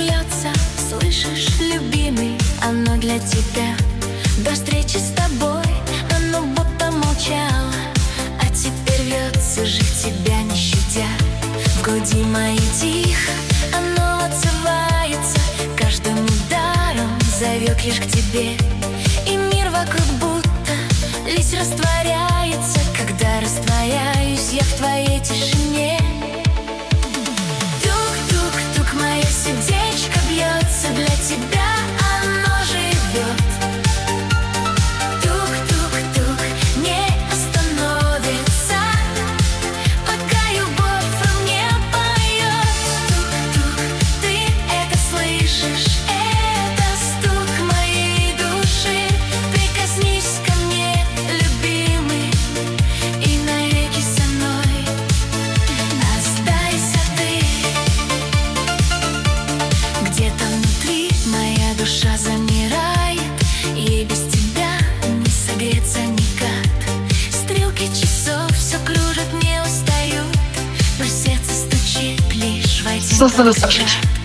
бьется, слышишь, любимый, оно для тебя. До встречи с тобой оно будто молчало, а теперь рвется, жить тебя не щадя. В груди моей тихо оно отзывается, каждым ударом зовет лишь к тебе. И мир вокруг будто лишь растворяется, когда растворяюсь я в твоей тишине. Тук-тук-тук, мое сердечко бьется, для тебя оно живет. Тук-тук-тук, не остановится, пока любовь во мне поет. Тук-тук, ты это слышишь? Это стук моей души. Прикоснись ко мне, любимый, и навеки со мной останься ты. Где-то внутри моя душа замирает, ей без тебя не согреться никак. Стрелки часов все кружат, не устают, но сердце стучит лишь в один Сосредоточить.